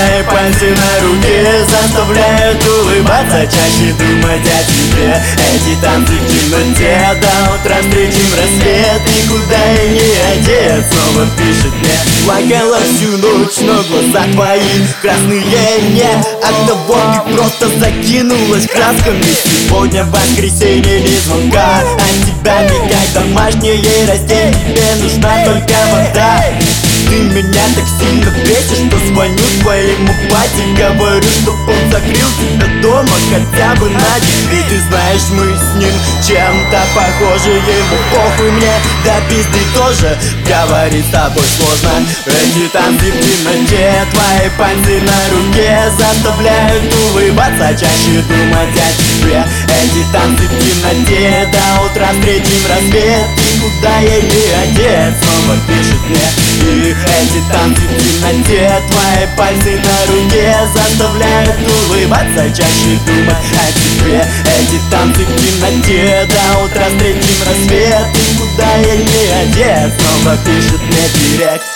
твои пальцы на руке заставляют улыбаться, чаще думать о тебе. Эти танцы в темноте, до утра встретим рассвет. Никуда я не одет, снова пишет мне. Плакала всю ночь, но глаза твои красные не от того, ты просто закинулась красками. Сегодня воскресенье, ни звонка от тебя, не как домашнее растение. Тебе нужна только вода. Ты меня так сильно бесишь, что звоню твоему пати, говорю, чтоб он закрыл тебя дома хотя бы на день. И ты знаешь, мы с ним чем-то похожи. Ему похуй, мне да пизды тоже. Говорить с тобой сложно. Эти танцы в темноте, твои пальцы на руке заставляют улыбаться, чаще думать о тебе. Эти танцы в темноте, до утра встретим рассвет. Никуда я не одет, снова пишет мне. И эти танцы в темноте, твои пальцы на руке заставляют улыбаться, чаще думать о тебе. Эти танцы в темноте, до утра встретим рассвет. Никуда я не одет, снова пишет мне директ.